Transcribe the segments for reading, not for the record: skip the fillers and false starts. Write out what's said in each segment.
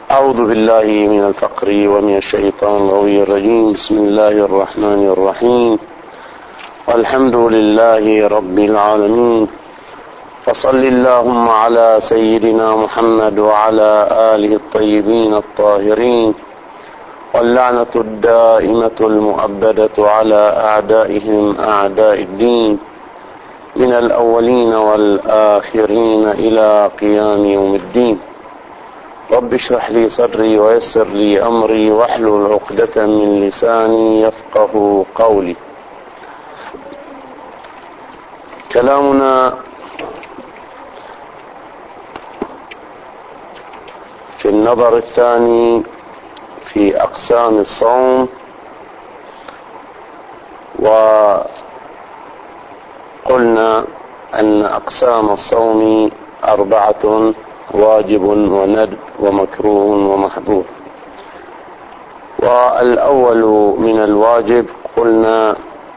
أعوذ بالله من الفقر ومن الشيطان الغوي الرجيم. بسم الله الرحمن الرحيم، والحمد لله رب العالمين، وصل اللهم على سيدنا محمد وعلى آله الطيبين الطاهرين، واللعنة الدائمة المؤبدة على أعدائهم أعداء الدين من الأولين والآخرين إلى قيام يوم الدين. رب اشرح لي صدري ويسر لي أمري واحلل عقدة من لساني يفقه قولي. كلامنا في النظر الثاني في أقسام الصوم، وقلنا أن أقسام الصوم 4: واجب وندب ومكروه ومحظور. والأول من الواجب قلنا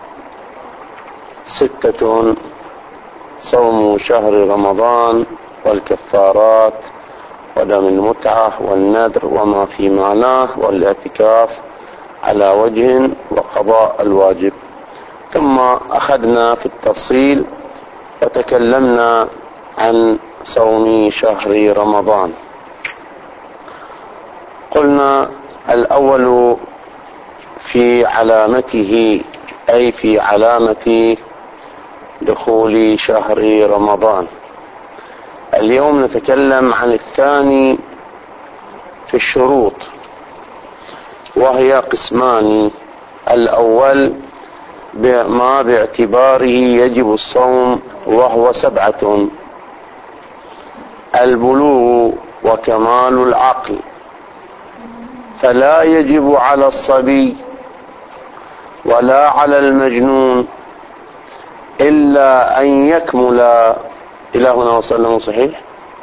6: صوم شهر رمضان والكفارات ودم المتعة والنذر وما في معناه والاعتكاف على وجه وقضاء الواجب. ثم أخذنا في التفصيل وتكلمنا عن صوم شهر رمضان. قلنا الأول في علامته، أي في علامة دخول شهر رمضان. اليوم نتكلم عن الثاني في الشروط، وهي قسمان: الأول ما باعتباره يجب الصوم وهو 7: البلوغ وكمال العقل، فلا يجب على الصبي ولا على المجنون إلا أن يكمل. إلى هنا وصلنا صحيح؟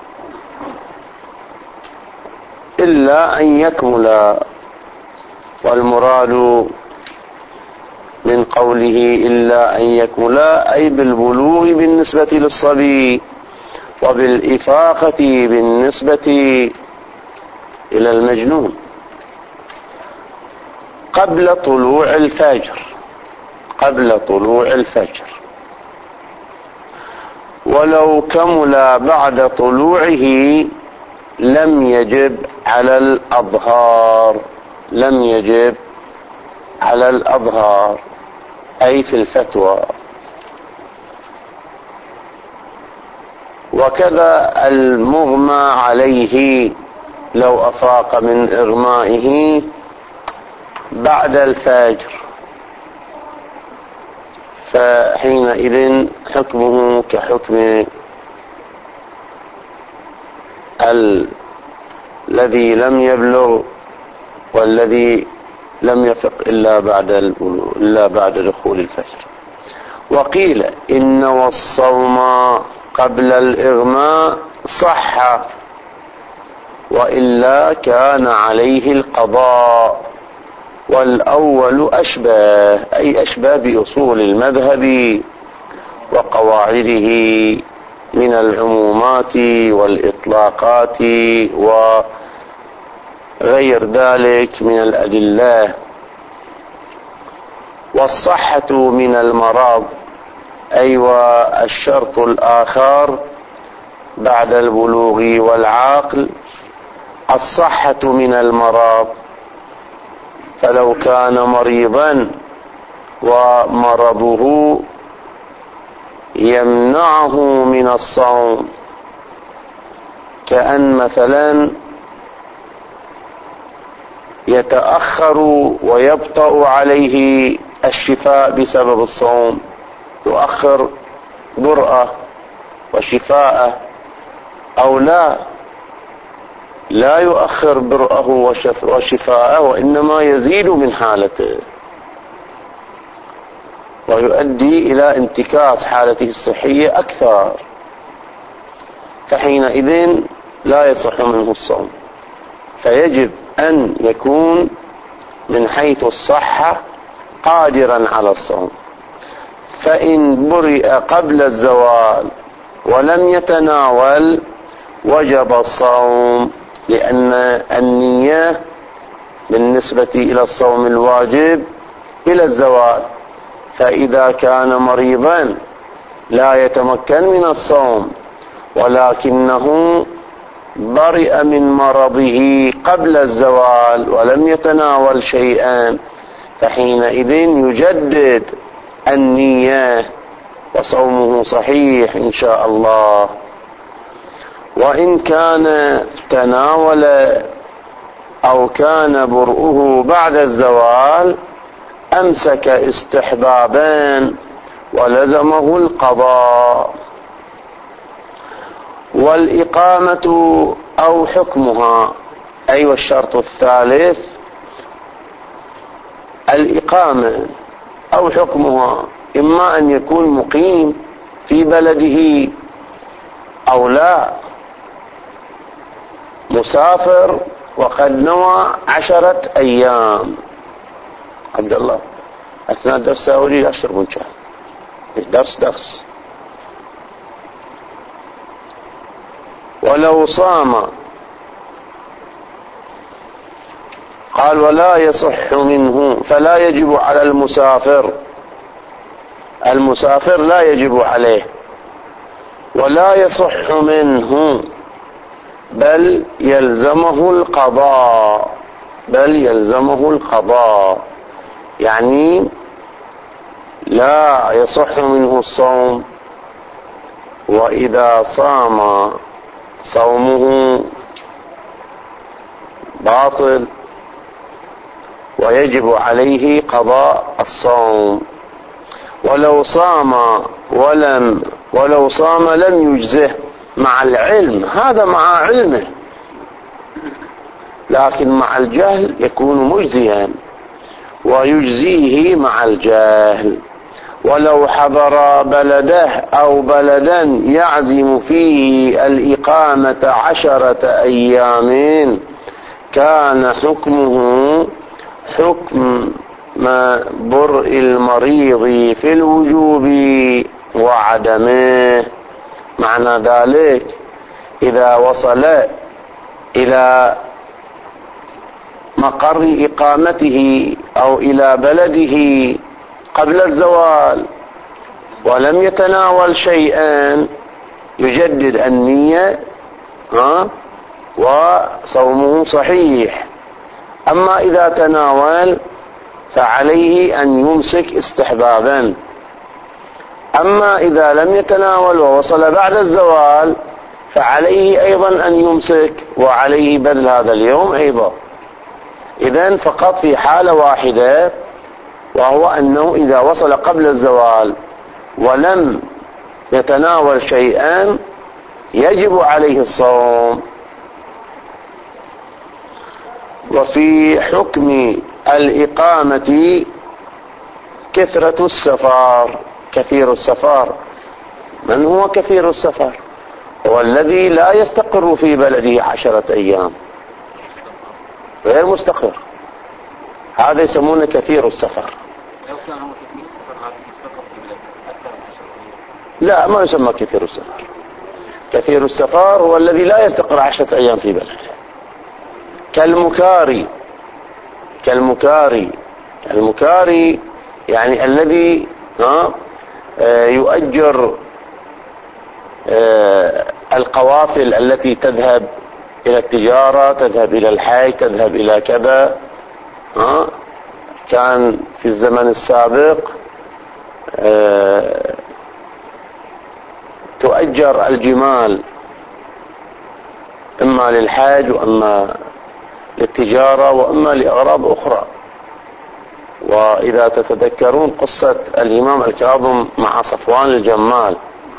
إلا أن يكمل، والمراد من قوله إلا أن يكمل أي بالبلوغ بالنسبة للصبي، وبالإفاقة بالنسبة إلى المجنون، قبل طلوع الفجر. ولو كمل بعد طلوعه لم يجب على الأظهار، أي في الفتوى. وكذا المغمى عليه لو أفاق من إغمائه بعد الفجر، فحينئذ حكمه كحكم الذي لم يبلغ والذي لم يفق إلا بعد دخول الفجر. وقيل إن والصوم قبل الإغماء صح، وإلا كان عليه القضاء. والأول أشبه بأصول المذهب وقواعده من العمومات والإطلاقات وغير ذلك من الأدلة. والصحة من المرض، الشرط الآخر بعد البلوغ والعقل الصحة من المرض. فلو كان مريضا ومرضه يمنعه من الصوم، كأن مثلا يتأخر ويبطأ عليه الشفاء بسبب الصوم، يؤخر برأة وشفاءه، أو لا يؤخر برأه وشفاءه، وإنما يزيد من حالته ويؤدي إلى انتكاس حالته الصحية أكثر، فحينئذ لا يصح منه الصوم. فيجب أن يكون من حيث الصحة قادرا على الصوم. فإن برئ قبل الزوال ولم يتناول وجب الصوم لأن النية بالنسبة إلى الصوم الواجب إلى الزوال، فإذا كان مريضا لا يتمكن من الصوم ولكنه برئ من مرضه قبل الزوال ولم يتناول شيئا، فحينئذ يجدد النية وصومه صحيح إن شاء الله. وإن كان تناول أو كان برؤه بعد الزوال أمسك استحبابا ولزمه القضاء. والإقامة أو حكمها، أي والشرط الثالث الإقامة أو حكمها، إما أن يكون مقيم في بلده أو لا، مسافر وقد نوى 10 أيام. عبد الله أثناء الدرس أولي لا أشرب شاي، درس. ولو صام، قال ولا يصح منه، فلا يجب على المسافر لا يجب عليه، ولا يصح منه بل يلزمه القضاء، يعني لا يصح منه الصوم، وإذا صام صومه باطل ويجب عليه قضاء الصوم. ولو صام لم يجزه مع العلم، هذا مع علمه، لكن مع الجهل يكون مجزيا ويجزيه مع الجهل. ولو حضر بلده أو بلدا يعزم فيه الإقامة 10 أيام كان حكمه حكم ما برء المريض في الوجوب وعدمه. معنى ذلك إذا وصل إلى مقر إقامته أو إلى بلده قبل الزوال ولم يتناول شيئا يجدد النية وصومه صحيح. أما إذا تناول فعليه أن يمسك استحبابا. أما إذا لم يتناول ووصل بعد الزوال فعليه أيضا أن يمسك وعليه بذل هذا اليوم أيضا. إذن فقط في حالة واحدة، وهو أنه إذا وصل قبل الزوال ولم يتناول شيئا يجب عليه الصوم. وفي حكم الإقامة كثرة السفر، كثير السفر. من هو كثير السفر؟ هو الذي لا يستقر في بلده 10 أيام، غير مستقر، هذا يسمونه كثير السفر. لو كان هو كثير السفر لكن يستقر في بلده أكثر من 10 أيام لا، ما يسمى كثير السفر. كثير السفر هو الذي لا يستقر 10 أيام في بلده، كالمكاري يعني الذي يؤجر القوافل التي تذهب إلى التجارة، تذهب إلى الحج، تذهب إلى كذا. كان في الزمن السابق تؤجر الجمال إما للحج وإما للتجارة وإما لأغراض أخرى. وإذا تتذكرون قصة الإمام الكاظم مع صفوان الجمال،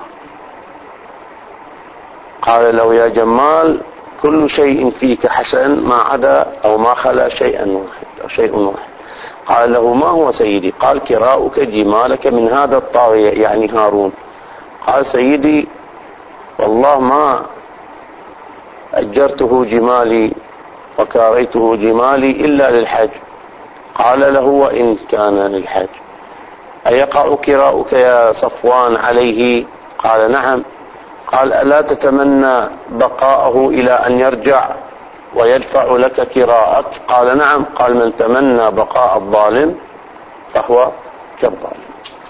قال له يا جمال كل شيء فيك حسن ما عدا أو ما خلا شيء واحد. قال له ما هو سيدي؟ قال كراؤك جمالك من هذا الطاغية يعني هارون. قال سيدي والله ما أجرته جمالي وكاريته جمالي إلا للحج. قال له وإن كان للحج أيقع كراؤك يا صفوان عليه؟ قال نعم. قال ألا تتمنى بقاءه إلى أن يرجع ويدفع لك كراءك؟ قال نعم. قال من تمنى بقاء الظالم فهو كالظالم.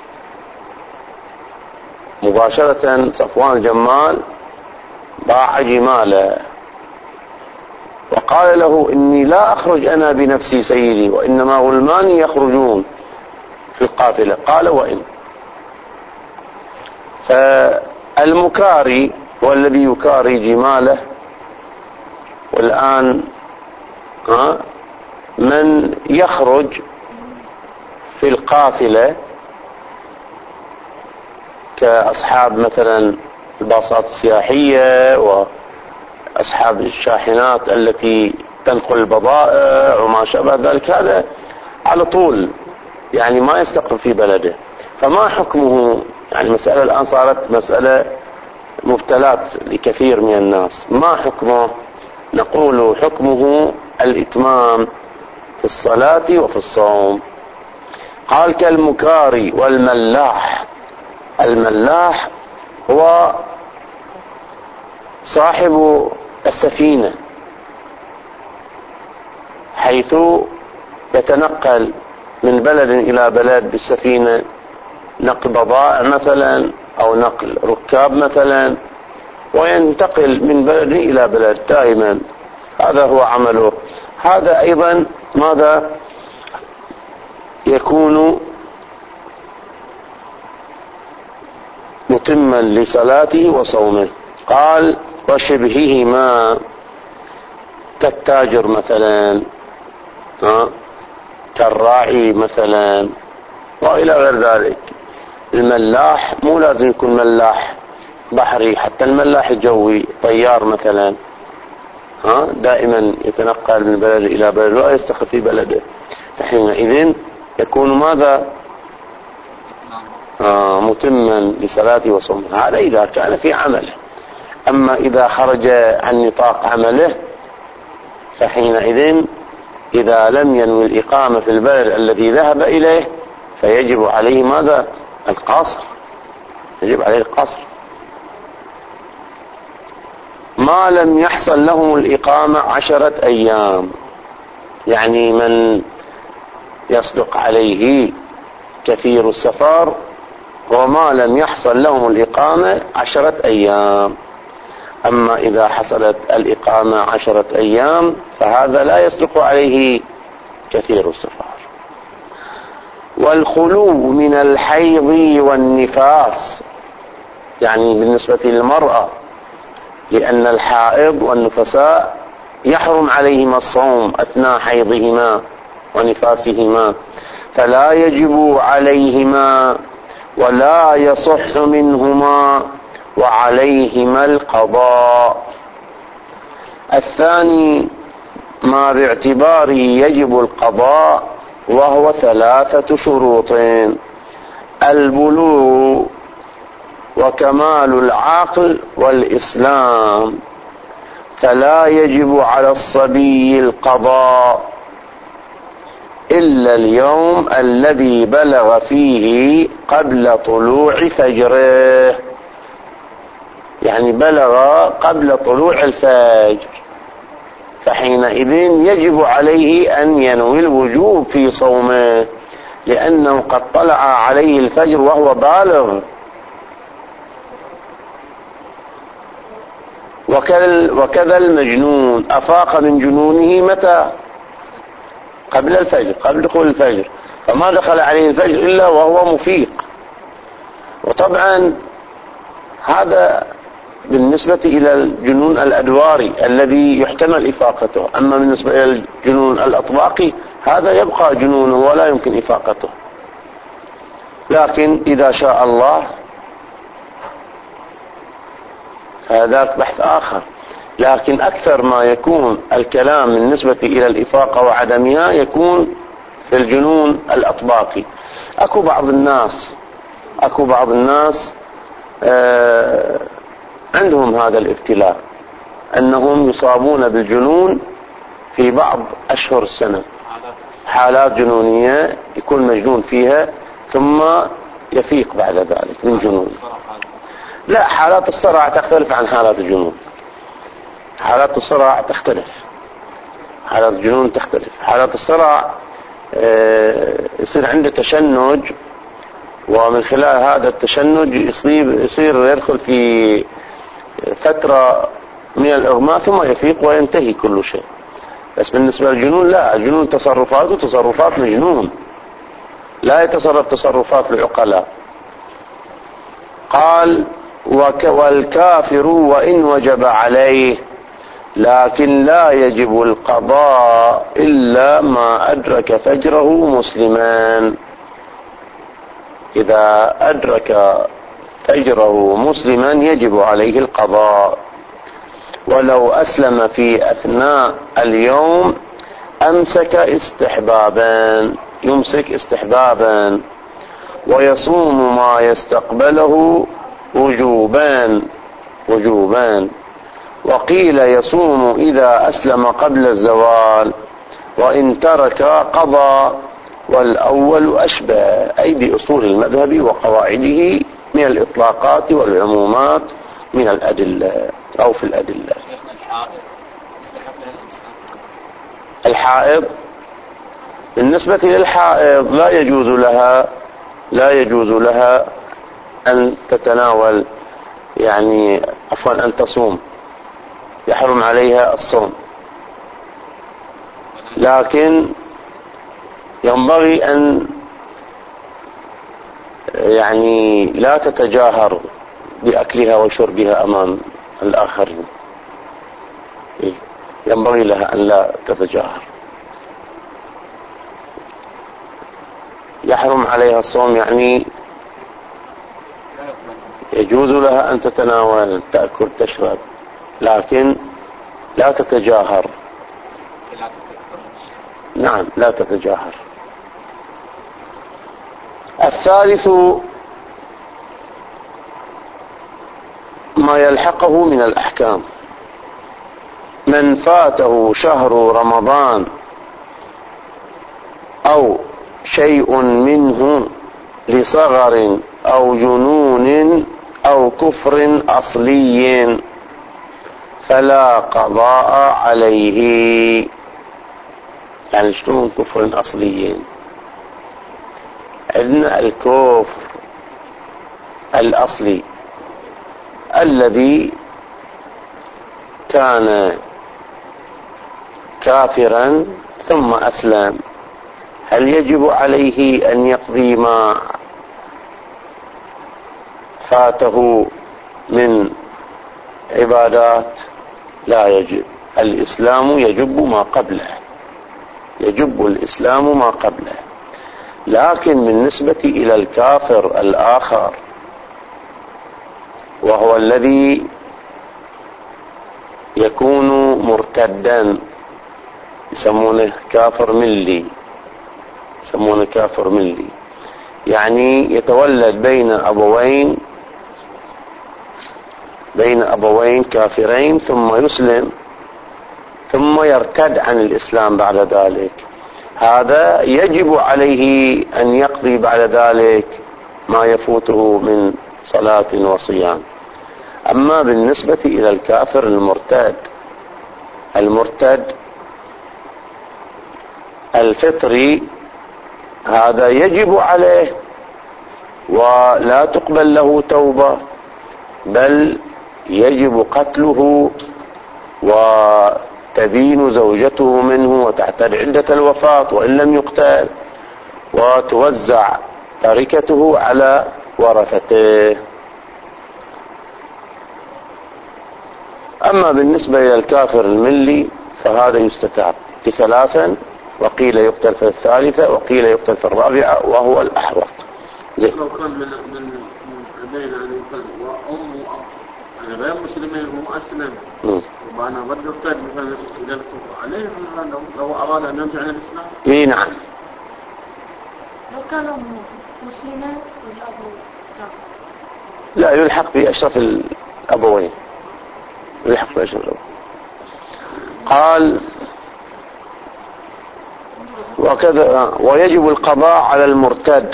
مباشرة صفوان الجمال باع جماله وقال له إني لا أخرج أنا بنفسي سيدي، وإنما غلماني يخرجون في القافلة. قال وإن. فالمكاري هو الذي يكاري جماله. والآن من يخرج في القافلة كأصحاب مثلا الباصات السياحية وأصحاب الشاحنات التي تنقل البضائع وما شابه ذلك، هذا على طول يعني ما يستقر في بلده. فما حكمه؟ يعني مسألة الآن صارت مسألة مبتلات لكثير من الناس. ما حكمه؟ نقول حكمه الإتمام في الصلاة وفي الصوم. قال كالمكاري والملاح. الملاح هو صاحب السفينة، حيث يتنقل من بلد إلى بلد بالسفينة، نقل بضائع مثلا أو نقل ركاب مثلا، وينتقل من بلد إلى بلد دائما. هذا هو عمله. هذا أيضا ماذا يكون؟ متما لصلاته وصومه. قال وشبههما كالتاجر مثلا، كالراعي مثلا، وإلى غير ذلك. الملاح مو لازم يكون ملاح بحري، حتى الملاح الجوي طيار مثلا، دائما يتنقل من بلد إلى بلد ولا يستقر في بلده، فحينئذ يكون ماذا؟ متما لصلاته وصومه. هذا إذا كان في عمله. أما إذا خرج عن نطاق عمله فحينئذ إذا لم ينوي الإقامة في البلد الذي ذهب إليه فيجب عليه ماذا؟ القصر. يجب عليه القصر. ما لم يحصل لهم الإقامة 10 أيام، يعني من يصدق عليه كثير السفر وما لم يحصل لهم الإقامة 10 أيام. أما إذا حصلت الإقامة 10 أيام فهذا لا يصدق عليه كثير السفر. والخلو من الحيض والنفاس، يعني بالنسبة للمرأة، لأن الحائض والنفساء يحرم عليهما الصوم أثناء حيضهما ونفاسهما، فلا يجب عليهما ولا يصح منهما وعليهما القضاء. الثاني ما باعتباره يجب القضاء، وهو 3 شروط: البلوغ وكمال العقل والإسلام، فلا يجب على الصبي القضاء إلا اليوم الذي بلغ فيه قبل طلوع فجره، يعني بلغ قبل طلوع الفجر، فحينئذ يجب عليه أن ينوي الوجوب في صومه، لأنه قد طلع عليه الفجر وهو بالغ. وكذا المجنون أفاق من جنونه متى؟ قبل الفجر، قبل دخول الفجر، فما دخل عليه الفجر إلا وهو مفيق. وطبعا هذا بالنسبة إلى الجنون الأدواري الذي يحتمل إفاقته. أما بالنسبة إلى الجنون الأطباقي هذا يبقى جنونه ولا يمكن إفاقته، لكن إذا شاء الله هذاك بحث آخر. لكن أكثر ما يكون الكلام بالنسبة إلى الإفاقة وعدمها يكون في الجنون الأطباقي. أكو بعض الناس عندهم هذا الابتلاء، أنهم يصابون بالجنون في بعض أشهر السنة، حالات جنونية يكون مجنون فيها ثم يفيق بعد ذلك من جنون. لا، حالات الصرع تختلف عن حالات الجنون. حالات الصرع تختلف، حالات الجنون تختلف. حالات الصرع يصير عنده تشنج، ومن خلال هذا التشنج يصير يدخل في فترة من الإغماء ثم يفيق وينتهي كل شيء. بس بالنسبة للجنون لا، الجنون تصرفاته تصرفات مجنون، لا يتصرف تصرفات العقلاء. قال والكافر وإن وجب عليه لكن لا يجب القضاء إلا ما أدرك فجره مسلما. إذا أدرك فجره مسلما يجب عليه القضاء، ولو أسلم في أثناء اليوم يمسك استحبابا ويصوم ما يستقبله وجوبان. وقيل يصوم إذا أسلم قبل الزوال، وإن ترك قضى، والأول أشبه، أي بأصول المذهب وقواعده من الإطلاقات والعمومات من الأدلة أو في الأدلة. الحائض بالنسبة للحائض لا يجوز لها أن تتناول، يعني عفوا أن تصوم، يحرم عليها الصوم، لكن ينبغي أن يعني لا تتجاهر بأكلها وشربها أمام الآخرين، ينبغي لها أن لا تتجاهر. يحرم عليها الصوم، يعني يجوز لها أن تتناول، تأكل، تشرب، لكن لا تتجاهر. نعم، لا تتجاهر. الثالث ما يلحقه من الأحكام. من فاته شهر رمضان أو شيء منه لصغر أو جنون أو كفر أصلي فلا قضاء عليه. يعني شنو كفر أصلي؟ عندنا الكفر الأصلي الذي كان كافرا ثم أسلم، هل يجب عليه أن يقضي ما فاته من عبادات؟ لا يجب. الإسلام يجب ما قبله، يجب الإسلام ما قبله. لكن بالنسبة إلى الكافر الآخر، وهو الذي يكون مرتدا، يسمونه كافر ملي، يعني يتولد بين أبوين كافرين ثم يسلم ثم يرتد عن الإسلام بعد ذلك، هذا يجب عليه أن يقضي بعد ذلك ما يفوته من صلاة وصيام. أما بالنسبة إلى الكافر المرتد الفطري، هذا يجب عليه ولا تقبل له توبة، بل يجب قتله وتدين زوجته منه وتعتد عدة الوفاة وإن لم يقتل، وتوزع تركته على ورثته. أما بالنسبة إلى الكافر الملي فهذا يستتاب ب3، وقيل يقتل في 3، وقيل يقتل في 4، وهو الأحوط. زي لو كان من بين أن يقتل وأم وأب، يعني غير مسلمين وهو أسلم، وبعنا ضد يقتل مثلا إذا عليه لو أراد أن يرجع إلى الإسلام. إيه نعم. لو كانوا مسلمين والأب كافر لا، يلحق بأشرف الأبوين، يلحق بأشرف الأبوين. قال وكذا ويجب القضاء على المرتد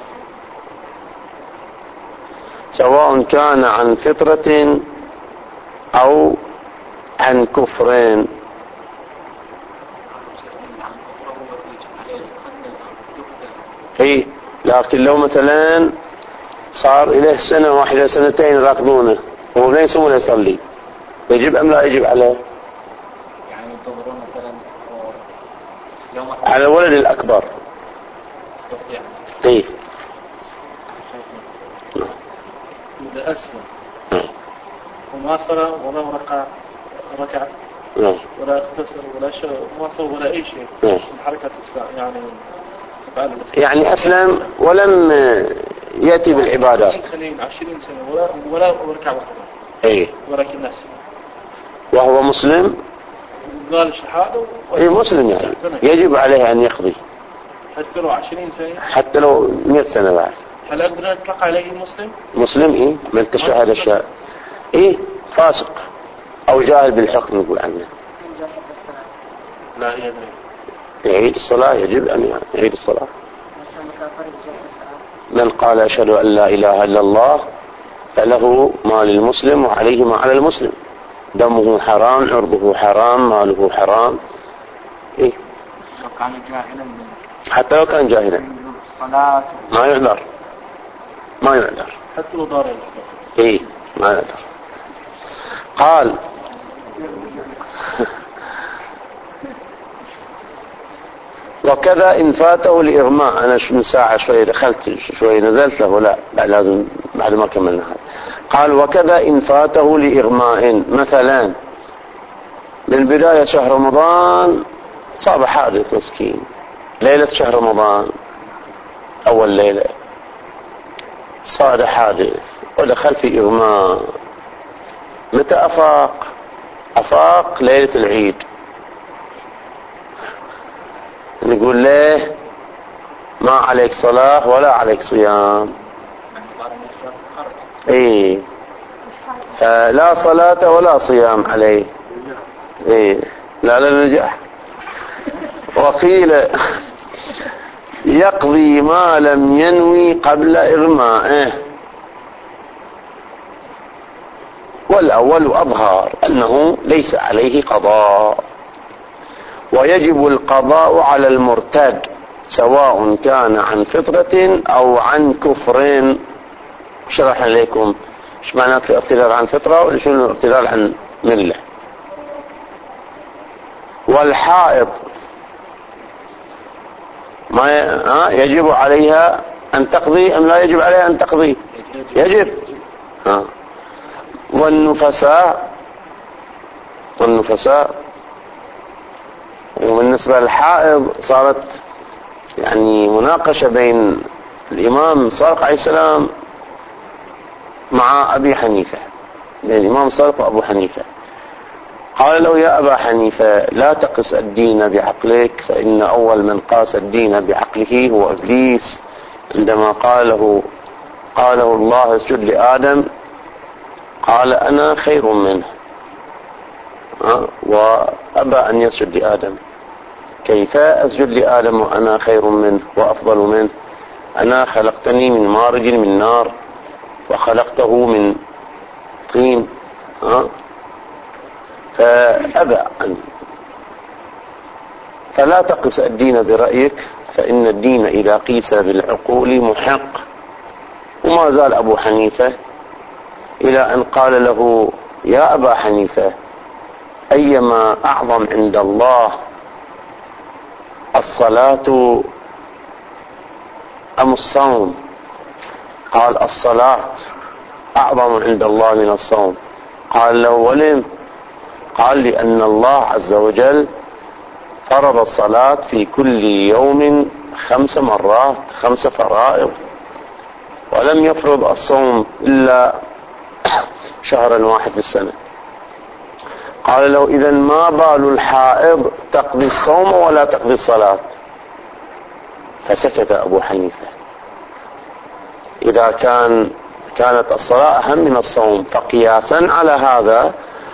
سواء كان عن فطرة أو عن كفر. لكن لو مثلا صار إليه سنة واحدة سنتين راكضونه وهو لا يصوم ولا يصلي، يجب أم لا يجب عليه؟ يعني ينتظرون مثلا يوم على الولد الأكبر. يعني إيه إذا أسلم وما صلى ولا ركع ولا اغتسل ولا شيء وما صلى ولا أي شيء من حركة الإسلام يعني أسلم ولم يأتي بالعبادات 20 سنة ولا ركع واحدة. إيه ولكن نفسه وهو مسلم قال الشهادة إيه مسلم يعني يجب عليه أن يقضي حتى لو 20 سنة حتى لو 100 سنة بعد. هل أقدر أطلق عليه مسلم إيه من تشهد الشهادة إيه فاسق أو جاهل بالحكم نقول عنه لا يدري يعيد الصلاة، يجب أن يعيد الصلاة. من قال أشهد أن لا إله إلا الله فله ما للمسلم وعليه ما على المسلم، دمه حرام عرضه حرام ماله حرام. إيه لو كان جاهلا حتى لو كان جاهلا الصلاة ما يعذر حتى لو ضارين إيه ما يعذر. قال وكذا إن فاته الإغماء. أنا من ساعة شوي دخلت شوي نزلت له لا لازم بعد ما كملنا هذا. قال وكذا إن فاته لإغماء مثلا من بداية شهر رمضان صاب حادث مسكين ليلة شهر رمضان أول ليلة صار حادث ودخل في إغماء. متى أفاق ليلة العيد. نقول له ما عليك صلاة ولا عليك صيام. ايه فلا صلاة ولا صيام عليه. ايه لا نجح. وقيل يقضي ما لم ينوي قبل إغمائه. والأول أظهر أنه ليس عليه قضاء ويجب القضاء على المرتد سواء كان عن فطرة أو عن كفر. شرح عليكم ايش معنى ارتداد عن فطرة ولا شنو ارتداد عن ملة. والحائض ما يجب عليها أن تقضي أم لا يجب عليها أن تقضي؟ يجب. والنفساء وبالنسبة للحائض صارت يعني مناقشة بين الإمام صادق عليه السلام مع أبي حنيفة، بين الإمام صادق وأبو حنيفة. قال له يا أبا حنيفة لا تقس الدين بعقلك فإن أول من قاس الدين بعقله هو إبليس عندما قاله الله اسجد لآدم قال أنا خير منه وأبى أن يسجد لآدم. كيف أسجد لآدم وأنا خير منه وأفضل منه؟ أنا خلقتني من مارج من نار وخلقته من طين. فأبى أن فلا تقس الدين برأيك فإن الدين إذا قيس بالعقول محق. وما زال أبو حنيفة إلى أن قال له يا أبا حنيفة أيما أعظم عند الله الصلاة أم الصوم؟ قال الصلاة أعظم عند الله من الصوم. قال له ولم؟ قال لأن الله عز وجل فرض الصلاة في كل يوم 5 مرات 5 فرائض ولم يفرض الصوم إلا شهرا واحد في السنة. قال له إذن ما بال الحائض تقضي الصوم ولا تقضي الصلاة؟ فسكت أبو حنيفة. إذا كانت الصلاة أهم من الصوم فقياسا على هذا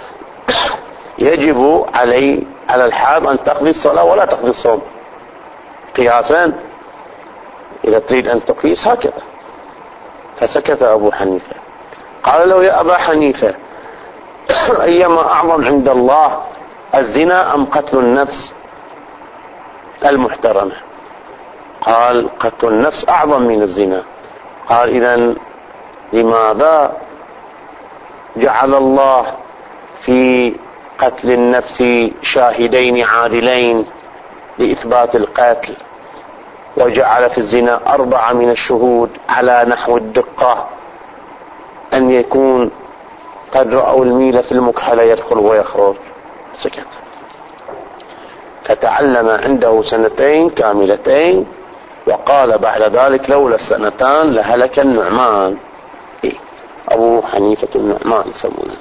يجب على الحائض أن تقضي الصلاة ولا تقضي الصوم قياسا إذا تريد أن تقيس هكذا. فسكت أبو حنيفة. قال له يا أبا حنيفة أيما أعظم عند الله الزنا أم قتل النفس المحترمة؟ قال قتل النفس أعظم من الزنا. قال إذن لماذا جعل الله في قتل النفس شاهدين عادلين لإثبات القتل، وجعل في الزنا 4 من الشهود على نحو الدقة أن يكون قد رأوا الميل في المكحلة يدخل ويخرج؟ سكت. فتعلم عنده 2 كاملتين، وقال بعد ذلك لولا 2 لهلك النعمان. أبو حنيفة النعمان يسمونه.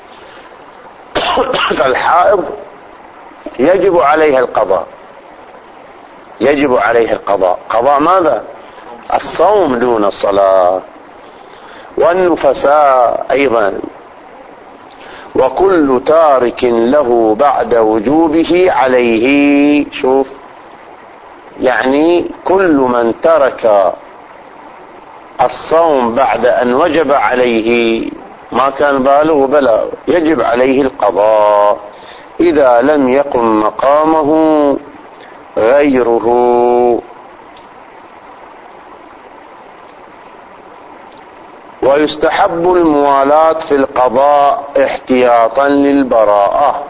فالحائض يجب عليها القضاء، يجب عليها القضاء. قضاء ماذا؟ الصوم دون الصلاة. والنفساء أيضا. وكل تارك له بعد وجوبه عليه. شوف، يعني كل من ترك الصوم بعد أن وجب عليه، ما كان بالغ بلا، يجب عليه القضاء إذا لم يقم مقامه غيره. ويستحب الموالاة في القضاء احتياطا للبراءة.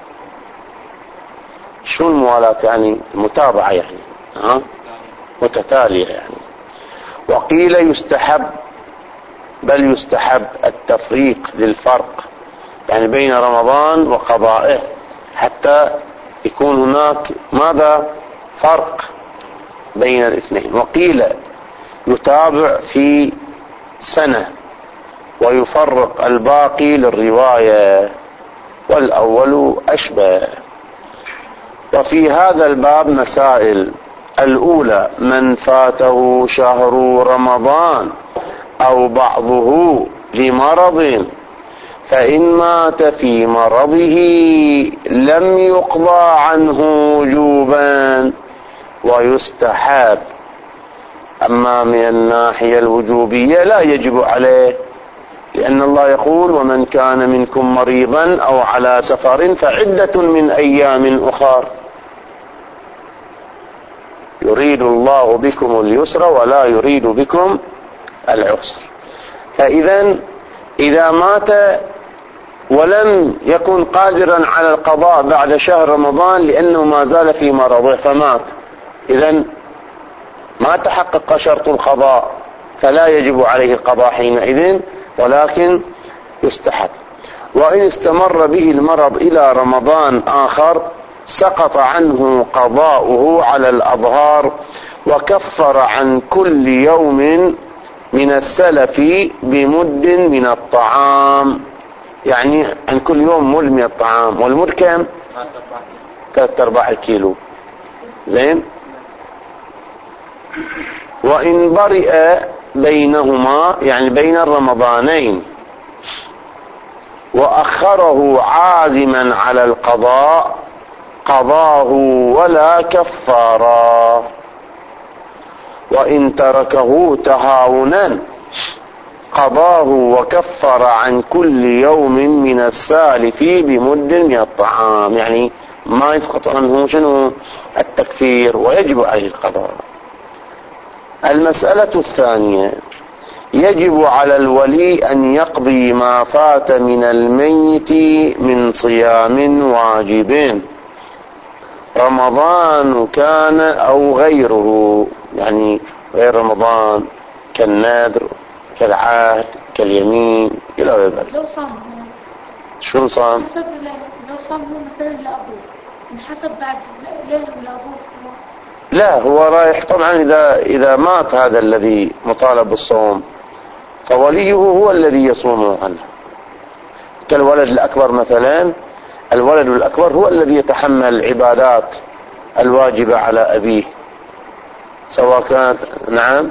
شو الموالاة؟ يعني متابعة، يعني متتالية يعني. وقيل يستحب، بل يستحب التفريق للفرق يعني بين رمضان وقضائه، حتى يكون هناك ماذا؟ فرق بين الاثنين. وقيل يتابع في سنة ويفرق الباقي للرواية، والأول أشبه. وفي هذا الباب مسائل. الأولى: من فاته شهر رمضان أو بعضه لمرض، فإن مات في مرضه لم يقضى عنه وجوبا ويستحب. أما من الناحية الوجوبية لا يجب عليه، لأن الله يقول: ومن كان منكم مريضا أو على سفر فعدة من أيام أخر، يريد الله بكم اليسر ولا يريد بكم العسر. فإذا إذا مات ولم يكن قادرا على القضاء بعد شهر رمضان لأنه ما زال في مرضه فمات، إذن ما تحقق شرط القضاء، فلا يجب عليه القضاء حينئذ، ولكن يستحب. وإن استمر به المرض إلى رمضان آخر سقط عنه قضاؤه على الأظهار، وكفر عن كل يوم من السلف بمد من الطعام، يعني عن كل يوم مد من الطعام. والمد كم؟ 3/4 كيلو. زين. وإن برئ بينهما، يعني بين الرمضانين، وأخره عازما على القضاء، قضاه ولا كفارا. وإن تركه تهاونا قضاه وكفر عن كل يوم من السالف بمد من الطعام، يعني ما يسقط عنه شنو؟ التكفير، ويجب عليه القضاء. المسألة الثانية: يجب على الولي أن يقضي ما فات من الميت من صيام واجب، رمضان كان أو غيره، يعني غير رمضان كالنذر كالعهد كاليمين إلى غير ذلك. لو صام شو صام؟ حسب لو صام هو مثلا لأبوه، حسب بعد ليه لأبوه. لا، هو رايح طبعا إذا مات هذا الذي مطالب بالصوم فوليه هو الذي يصوم عنه. كالولد الأكبر مثلا، الولد الأكبر هو الذي يتحمل العبادات الواجبة على أبيه، سواء كانت نعم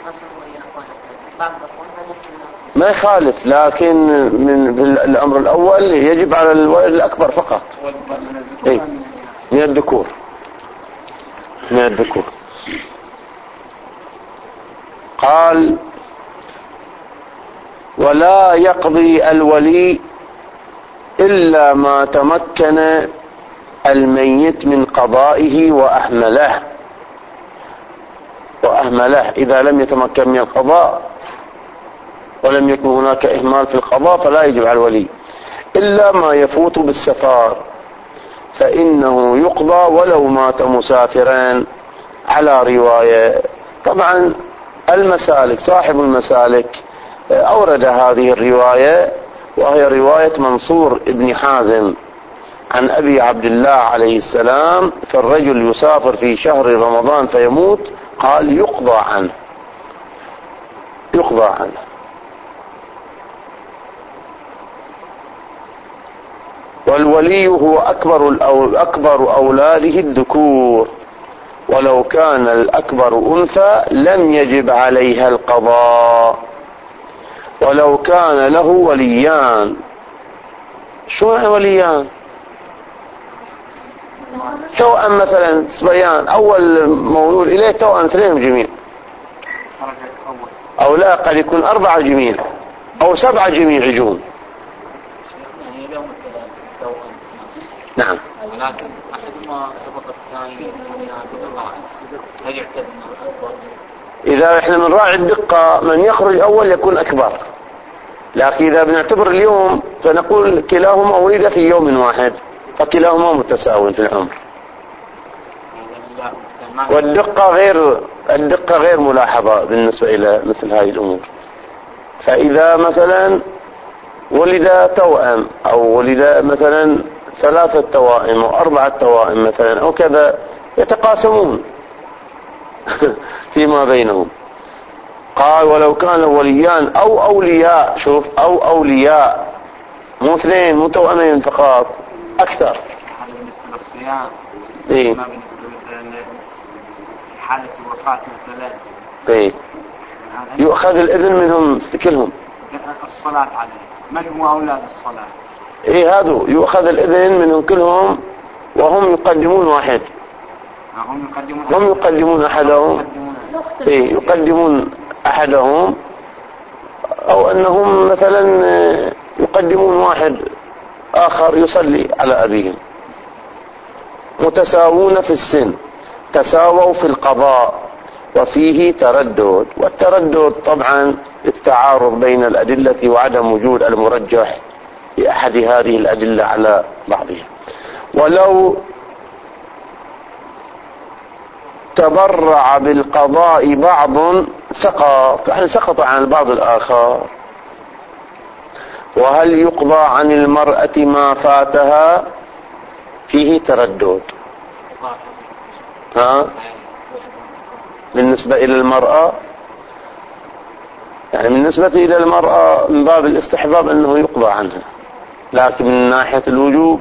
ما يخالف، لكن من الأمر الأول يجب على الولد الأكبر فقط من الذكور. قال: ولا يقضي الولي إلا ما تمكن الميت من قضائه وأحمله. وأهمله إذا لم يتمكن من القضاء ولم يكن هناك إهمال في القضاء فلا يجب على الولي، إلا ما يفوت بالسفر فإنه يقضى ولو مات مسافرا على رواية. طبعا المسالك صاحب المسالك أورد هذه الرواية، وهي رواية منصور ابن حازم عن أبي عبد الله عليه السلام: فالرجل يسافر في شهر رمضان فيموت، قال يقضى عنه. يقضى عنه. والولي هو أكبر أولاده الذكور، ولو كان الأكبر أنثى لم يجب عليها القضاء. ولو كان له وليان. شو يعني وليان؟ توأم مثلا صبيان، أول مولود إليه توأم 2 جميع، أو لا قد يكون 4 جميع أو 7 جميع يجون. نعم. ولكن أحدهما سبق الثاني هل يعتبر أكبر؟ إذا إحنا من راعي الدقة من يخرج أول يكون أكبر، لكن إذا بنعتبر اليوم فنقول كلاهما ولد في يوم واحد فكلاهما متساوي في العمر. والدقة غير ملاحظة بالنسبة إلى مثل هذه الأمور. فإذا مثلا ولد توأم أو ولد مثلا 3 توائم أو 4 توائم مثلا أو كذا يتقاسمون فيما بينهم. قال ولو كان وليان أو أولياء، شوف، أو أولياء، مو 2 مو توأمين فقط، أكثر. هذا بالنسبة للصيام. إيه. ما بالنسبة لحالة الوفاة مثلا. إيه. يؤخذ الإذن منهم كلهم. الصلاة عليه، من هو أولاد الصلاة؟ إيه هذا يؤخذ الإذن منهم كلهم، وهم يقدمون واحد. هم يقدمون أحدهم. إيه يقدمون أحدهم، أو أنهم مثلا يقدمون واحد آخر يصلي على أبيهم. متساوون في السن، تساووا في القضاء، وفيه تردد. والتردد طبعا التعارض بين الأدلة وعدم وجود المرجح لأحد هذه الأدلة على بعضها. ولو تبرع بالقضاء بعض سقط، يعني سقط عن البعض الآخر. وهل يقضى عن المرأة ما فاتها؟ فيه تردد. بالنسبة إلى المرأة، يعني بالنسبة إلى المرأة من باب الاستحباب أنه يقضى عنها، لكن من ناحية الوجوب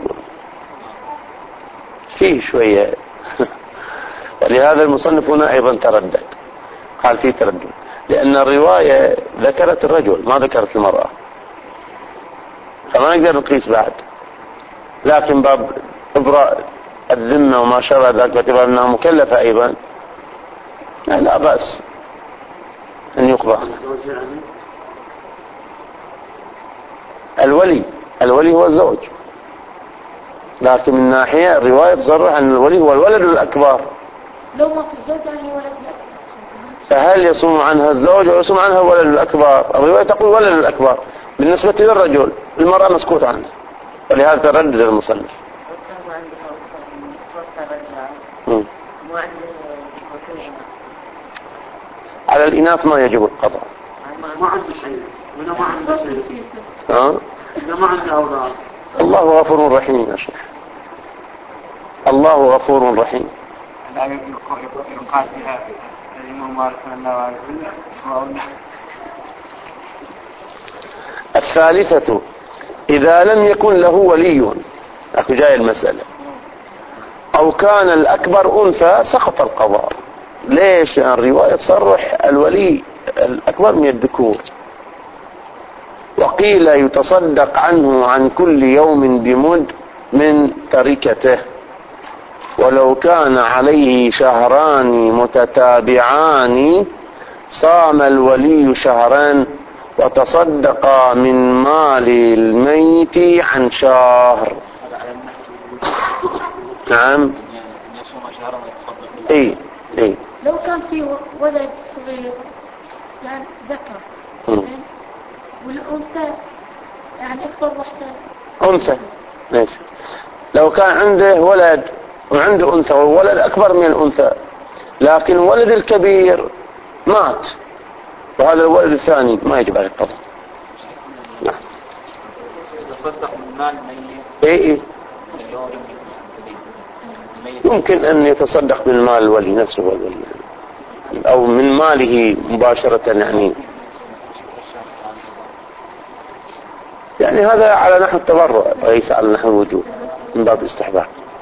فيه شوية ولهذا المصنف هنا أيضا تردد، قال فيه تردد، لأن الرواية ذكرت الرجل ما ذكرت المرأة، فما نقدر نقيس بعد. لكن باب إبراء الذمة وما شابه ذلك باعتبار أنها مكلفة أيضا لا بأس أن يقضى. الولي هو الزوج، لكن من ناحية الرواية تصرح أن الولي هو الولد الأكبر. لو مات الزوج يعني ولد الأكبر، فهل يصوم عنها الزوج أو يصوم عنها الولد الأكبر؟ الرواية تقول الولد الأكبر بالنسبة للرجل، المرأة مسكوت عنها، ولهذا تردد المصنف. على الإناث ما يجب القضاء. ما عنده شيء، وأنا ما عنده شيء. أنا ما عندي أولاد. الله غفور رحيم يا شيخ، الله غفور رحيم. لا يقال فيها الإمام مالك الله. الثالثة إذا لم يكن له ولي، أكو جاي المسألة، أو كان الأكبر أنثى سقط القضاء. ليش؟ الرواية تصرح الولي الأكبر من الذكور. وقيل يتصدق عنه عن كل يوم بمد من تركته، ولو كان عليه شهران متتابعان صام الولي شهران وتصدق من مال الميت عن شهر. نعم. يصوم شهرا ويتصدق. اي لو كان كان في ولد صغير يعني ذكر والأنثى يعني أكبر وحدة أنثى ليس. لو كان عنده ولد وعنده أنثى والولد أكبر من الأنثى لكن الولد الكبير مات وهذا الولد الثاني ما يجب عليه القضاء. نعم. يتصدق من مال ميت. إيه يمكن أن يتصدق من مال الولي نفسه والولي أو من ماله مباشرة يعني هذا على نحو التبرع وليس على نحو الوجوب من باب الاستحباب.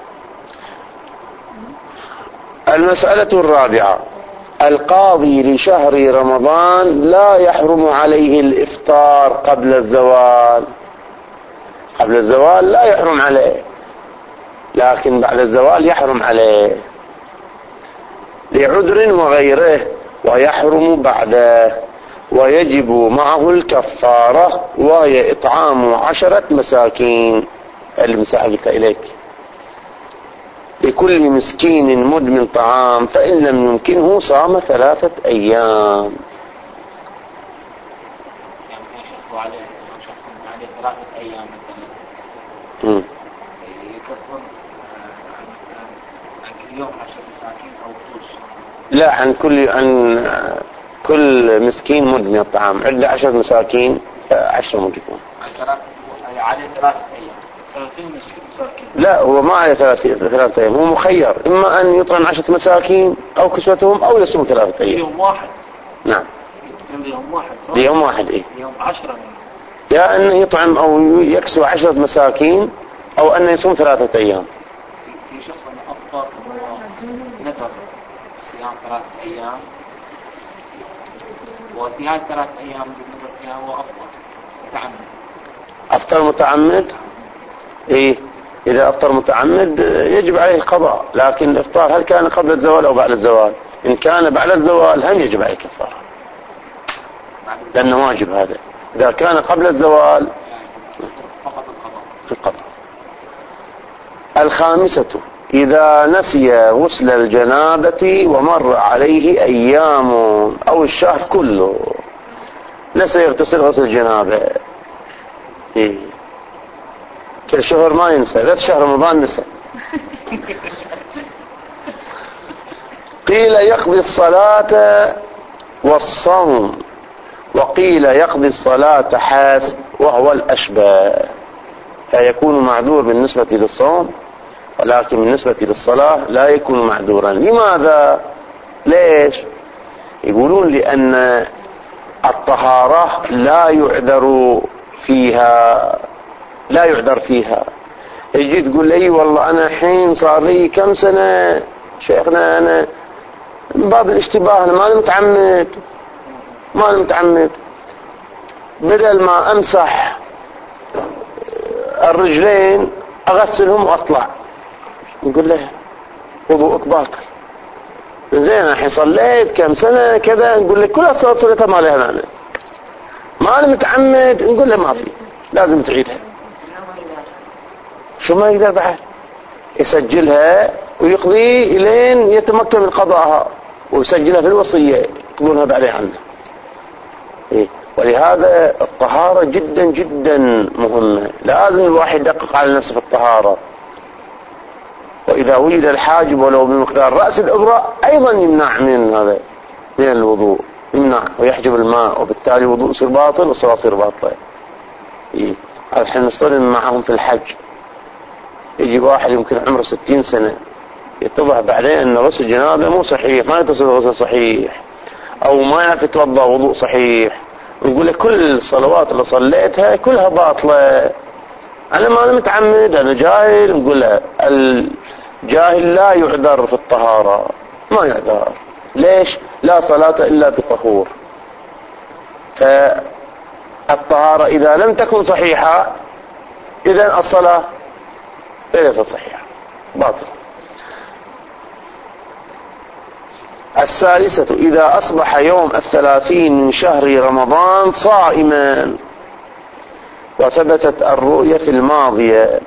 المسألة الرابعة القاضي لشهر رمضان لا يحرم عليه الإفطار قبل الزوال. قبل الزوال لا يحرم عليه لكن بعد الزوال يحرم عليه لعذر وغيره ويحرم بعده ويجب معه الكفارة وهي إطعام 10 مساكين المساحة قلت إليك لكل مسكين مدمن طعام فإن لم يمكنه صام 3 أيام. يعني شخص عليه 3 أيام مثلا يكفر عن كل يوم 10 مساكين أو طول. لا عن كل مسكين مدمن الطعام عنده 10 مساكين 10 مدمن عليه 3 أيام 30 مساكين. لا هو ما عليه 3 أيام هو مخير إما أن يطعم 10 مساكين أو كسوتهم أو يصوم 3 أيام. يوم واحد. نعم يوم واحد. يوم واحد إيه يوم 10 يا أنه يطعم أو يكسو 10 مساكين أو أنه يصوم 3 أيام. في شخص أفطر نذر صيام 3 أيام وفي هذه 3 أيام فيها هو أفطر متعمد. أفطر متعمد إيه إذا أفطر متعمد يجب عليه القضاء لكن الإفطار هل كان قبل الزوال أو بعد الزوال؟ إن كان بعد الزوال هم يجب عليه الكفارة لأنه واجب هذا. إذا كان قبل الزوال فقط القضاء. الخامسة إذا نسي غسل الجنابة ومر عليه أيام أو الشهر كله نسي يغتسل غسل الجنابة إيه؟ كل شهر ما ينسى بس شهر رمضان نسى. قيل يقضي الصلاة والصوم وقيل يقضي الصلاة حاسب وهو الأشبه فيكون معذور بالنسبة للصوم ولكن بالنسبة للصلاة لا يكون معذورا. لماذا؟ ليش؟ يقولون لأن الطهارة لا يعذر فيها. يجي تقول لي والله أنا حين صار لي كم سنة شيخنا أنا من باب الاشتباه أنا ما متعمد بدل ما أمسح الرجلين أغسلهم وأطلع نقول له وضوءك باطل. زين الحين صليت كم سنة كذا نقول لك كل الصلاة صلتها ما لها معنى ما أنا متعمد نقول له ما في لازم تعيدها. شو ما يقدر بعد يسجلها ويقضي لين يتمكن من قضائها ويسجلها في الوصية يقضونها بعدين عنه إيه؟ ولهذا الطهارة جدا جدا مهمة لازم الواحد يدقق على نفسه في الطهارة. وإذا وجد الحاجب ولو بمقدار رأس الإبرة أيضا يمنع من الوضوء يمنع ويحجب الماء وبالتالي الوضوء يصير باطل والصلاة تصير باطلة إيه؟ الحين نصطدم معهم في الحج يجي واحد يمكن عمره 60 سنة يتضح بعدين أن غسل الجنابة مو صحيح ما يتصل غسل صحيح أو ما يعرف يتوضأ وضوء صحيح ويقول لك كل الصلوات اللي صليتها كلها باطلة أنا ما أنا متعمد أنا جاهل. نقول له الجاهل لا يعذر في الطهارة ما يعذر. ليش؟ لا صلاة إلا بطهور. فالطهارة إذا لم تكن صحيحة إذن الصلاة ليست صحيحة باطل. الثالثة إذا أصبح يوم 30 من شهر رمضان صائما وثبتت الرؤية في الماضية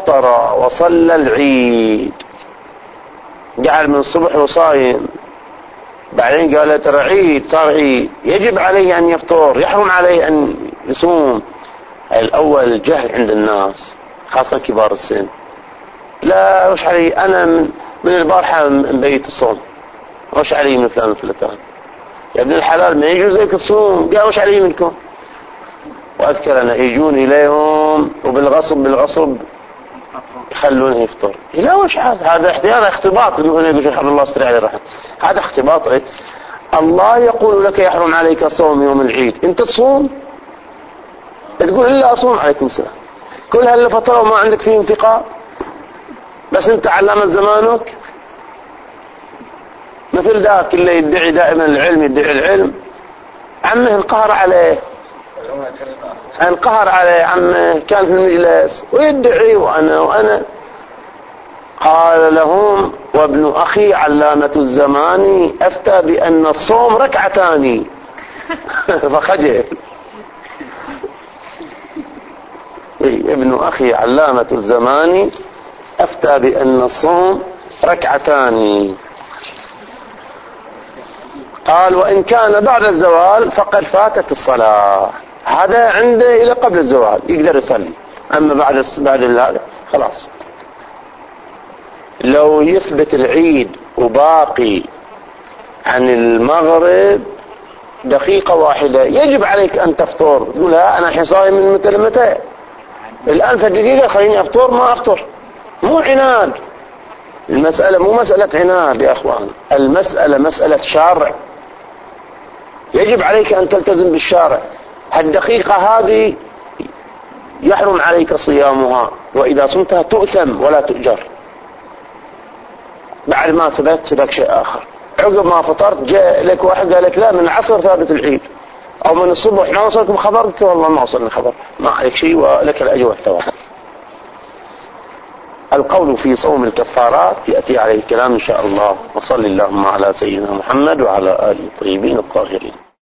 أفطر وصلى العيد جعل من الصبح وصايم بعدين قال ترى عيد، صار عيد، يجب عليه أن يفطر، يحرم عليه أن يصوم. الأول جهل عند الناس خاصة كبار السن، لا وش علي أنا من البارحة مبيت الصوم، وش علي من فلان وفلتان، يا ابن الحلال ما يجوز لك الصوم، قال وش علي منكم. وأذكر أنا يجون إليهم وبالغصب يخلونه يفطر. لا وش هذا احتياط اختباط، انه يقول شيخ عبد الله استري عليه رحمه، هذا اختباط. الله يقول لك يحرم عليك الصوم يوم العيد، انت تصوم تقول الا اصوم، عليكم السلام، كل هالفتره وما عندك فيه انفقاء، بس انت علامة زمانك مثل ذاك اللي يدعي دائما العلم، يدعي العلم، عمه انقهر عليه عمه، كان في المجلس ويدعي وأنا قال لهم وابن أخي علامة الزمان أفتى بأن الصوم ركعتان فخجل. ابن أخي علامة الزمان أفتى بأن الصوم ركعتان. قال وإن كان بعد الزوال فقد فاتت الصلاة، هذا عنده إلى قبل الزوال يقدر يصلي، أما بعد هذا خلاص. لو يثبت العيد وباقي عن المغرب دقيقة واحدة يجب عليك أن تفطر، تقول لا أنا حصايم من متى الآن في الدقيقة خليني أفطر، ما أفطر، مو عناد. المسألة مو مسألة عناد يا أخوان، المسألة مسألة شرع، يجب عليك أن تلتزم بالشارع. الدقيقة هذه يحرم عليك صيامها، وإذا صمتها تؤثم ولا تؤجر. بعد ما ثبت لك شيء آخر، عقب ما فطرت جاء لك واحد قال لك لا من العصر ثابت العيد، أو من الصبح ما وصلكم خبر، قلت والله ما وصلني خبر، ما عليك شيء ولك الأجر والثواب. القول في صوم الكفارات يأتي عليه الكلام إن شاء الله. وصل اللهم على سيدنا محمد وعلى آله الطيبين الطاهرين.